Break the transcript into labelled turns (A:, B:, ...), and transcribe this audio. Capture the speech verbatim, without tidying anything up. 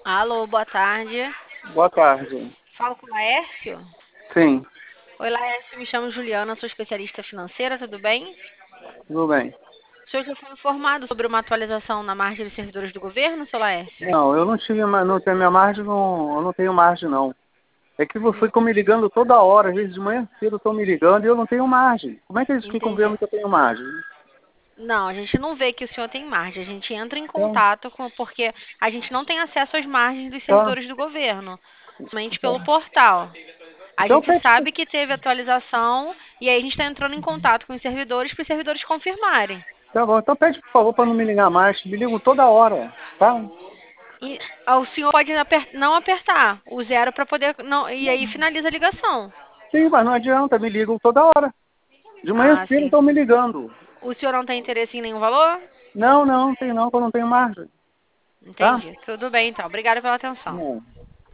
A: Alô, boa tarde.
B: Boa tarde.
A: Falo com o Laércio?
B: Sim,
A: Oi, Laércio, me chamo Juliana, sou especialista financeira, tudo bem?
B: tudo bem.
A: O senhor já foi informado sobre uma atualização na margem dos servidores do governo, seu Laércio?
B: Não, eu não tive, ma- não tenho minha margem, não, eu não tenho margem não. É que você
A: Hum,
B: ficam me ligando toda hora, às vezes de manhã cedo estão me ligando e eu não tenho margem. Como é que eles ficam
A: entendi.
B: vendo que eu tenho margem?
A: Não, a gente não vê que o senhor tem margem, a gente entra em
B: Então,
A: contato com, porque a gente não tem acesso às margens dos
B: tá,
A: servidores do governo, somente pelo portal. A
B: então
A: gente
B: pede,
A: sabe que teve atualização e aí a gente está entrando em contato com os servidores para os servidores confirmarem.
B: tá bom, então pede por favor para não me ligar mais, me ligam toda hora, tá?
A: E ah, o senhor pode aper- não apertar o zero para poder. Não, e aí finaliza a ligação.
B: Sim, mas não adianta, me ligam toda hora. De manhã
A: Ah,
B: cedo
A: sim.
B: estão me ligando.
A: O senhor não tem interesse em nenhum valor?
B: Não, não, não tem não, que eu não tenho margem, tá?
A: Entendi. Tudo bem, então. Obrigada pela atenção.
B: Não.